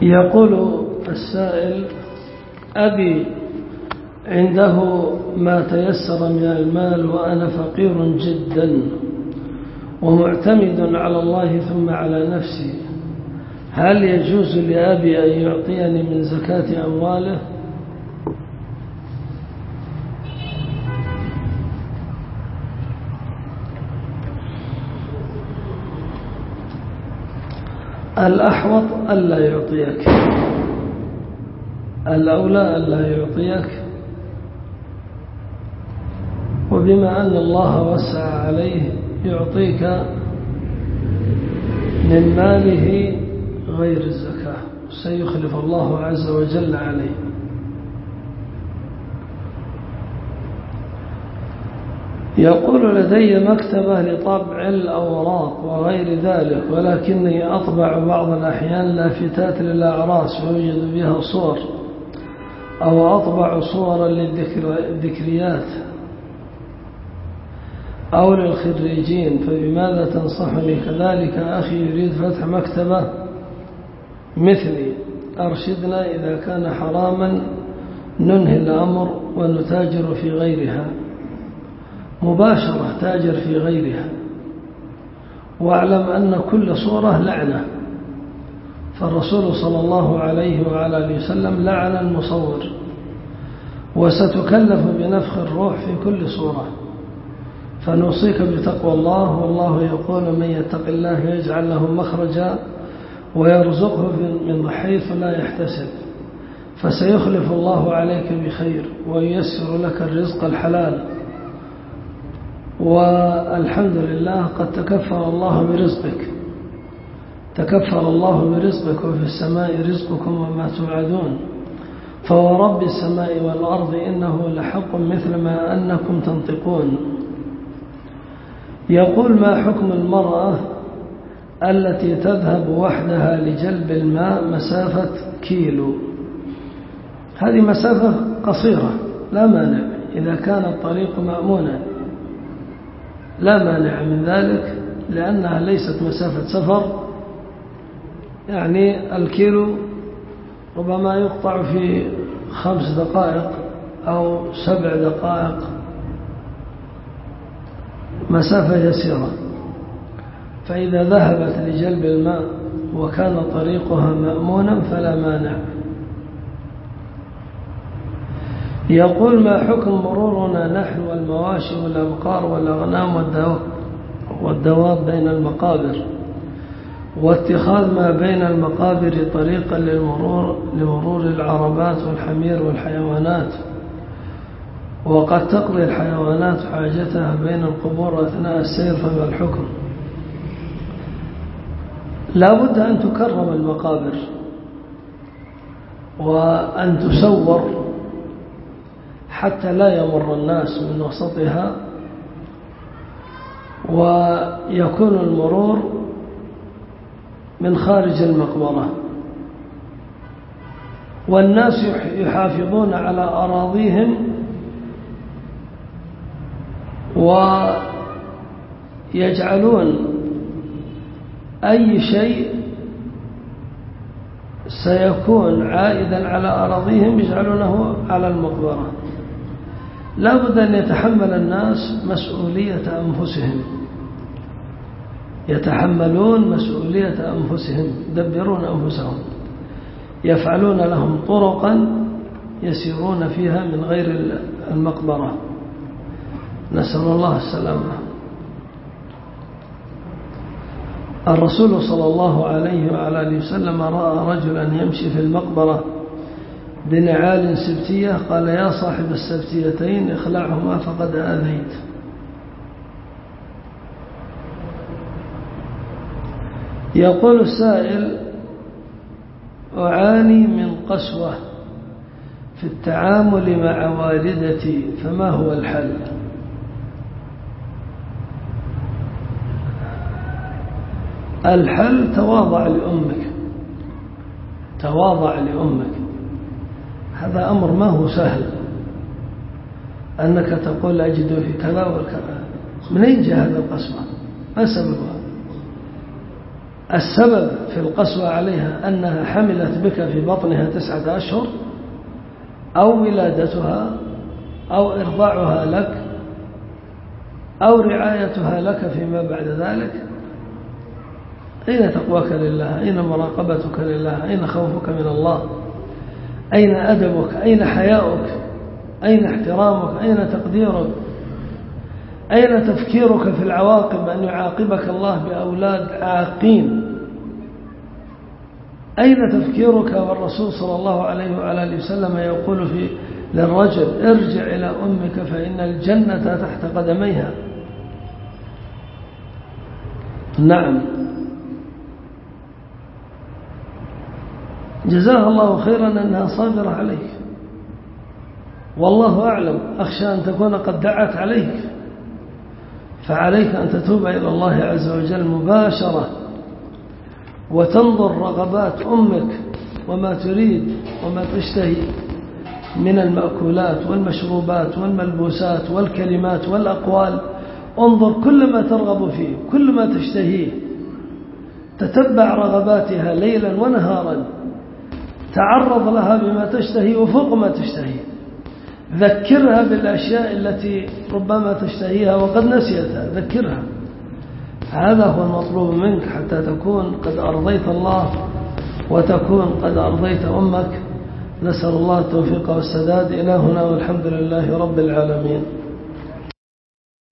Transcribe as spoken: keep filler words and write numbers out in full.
يقول السائل: أبي عنده ما تيسر من المال وأنا فقير جدا ومعتمد على الله ثم على نفسي، هل يجوز لأبي أن يعطيني من زكاة أمواله؟ الأحوط ألا يعطيك، الأولى ألا يعطيك، وبما أن الله وسع عليه يعطيك من ماله غير الزكاة، سيخلف الله عز وجل عليه. يقول: لدي مكتبة لطبع الأوراق وغير ذلك، ولكني أطبع بعض الأحيان لافتات للأعراس ويوجد بها صور، أو أطبع صورا للذكريات أو للخريجين، فبماذا تنصحني؟ كذلك أخي يريد فتح مكتبة مثلي، أرشدنا إذا كان حراما ننهي الأمر ونتاجر في غيرها. مباشرة تاجر في غيرها، واعلم أن كل صورة لعنة، فالرسول صلى الله عليه وعلى آله وسلم لعن المصور، وستكلف بنفخ الروح في كل صورة، فنوصيك بتقوى الله. والله يقول: من يتق الله يجعل له مخرجا ويرزقه من حيث لا يحتسب، فسيخلف الله عليك بخير وييسر لك الرزق الحلال، والحمد لله قد تكفر الله برزقك، تكفر الله برزقك، وفي السماء رزقكم وما توعدون، فورب السماء والأرض إنه لحق مثل ما أنكم تنطقون. يقول: ما حكم المرأة التي تذهب وحدها لجلب الماء مسافة كيلو؟ هذه مسافة قصيرة لا مانع إذا كان الطريق مأمونا، لا مانع من ذلك، لأنها ليست مسافة سفر، يعني الكيلو ربما يقطع في خمس دقائق أو سبع دقائق، مسافة يسيرة، فإذا ذهبت لجلب الماء وكان طريقها مأمونا فلا مانع. يقول: ما حكم مرورنا نحن والمواشي والأبقار والأغنام والدواب بين المقابر، واتخاذ ما بين المقابر طريقا للمرور لمرور العربات والحمير والحيوانات، وقد تقضي الحيوانات حاجتها بين القبور أثناء السير، فما الحكم؟ لا بد أن تكرم المقابر وأن تسور حتى لا يمر الناس من وسطها، ويكون المرور من خارج المقبرة، والناس يحافظون على أراضيهم ويجعلون أي شيء سيكون عائدا على أراضيهم يجعلونه على المقبرة. لا بد أن يتحمل الناس مسؤولية أنفسهم، يتحملون مسؤولية أنفسهم، يدبرون أنفسهم، يفعلون لهم طرقا يسيرون فيها من غير المقبرة، نسأل الله السلامة. الرسول صلى الله عليه وعلى آله وسلم رأى رجلا يمشي في المقبرة بنعال سبتية، قال: يا صاحب السبتيتين اخلعهما فقد آذيت. يقول السائل: أعاني من قسوة في التعامل مع والدتي، فما هو الحل؟ الحل: تواضع لأمك، تواضع لأمك. هذا أمر ما هو سهل، أنك تقول أجد في كذا وكذا. من أين جاء هذا القسوة؟ ما سببها؟ السبب في القسوة عليها أنها حملت بك في بطنها تسعة أشهر أو ولادتها أو إرضاعها لك أو رعايتها لك فيما بعد ذلك. أين تقواك لله؟ أين مراقبتك لله؟ أين خوفك من الله؟ أين أدبك؟ أين حياؤك؟ أين احترامك؟ أين تقديرك؟ أين تفكيرك في العواقب أن يعاقبك الله بأولاد عاقين؟ أين تفكيرك والرسول صلى الله عليه وعلى آله وسلم يقول في للرجل ارجع إلى أمك فإن الجنة تحت قدميها. نعم. جزاها الله خيرا أنها صابرة عليك، والله أعلم، أخشى أن تكون قد دعت عليك، فعليك أن تتوب إلى الله عز وجل مباشرة وتنظر رغبات أمك وما تريد وما تشتهي من المأكولات والمشروبات والملبوسات والكلمات والأقوال. انظر كل ما ترغب فيه، كل ما تشتهيه، تتبع رغباتها ليلا ونهارا، تعرض لها بما تشتهي وفوق ما تشتهي، ذكرها بالأشياء التي ربما تشتهيها وقد نسيتها، ذكرها. هذا هو المطلوب منك حتى تكون قد أرضيت الله وتكون قد أرضيت أمك. نسأل الله التوفيق والسداد. إلى هنا والحمد لله رب العالمين.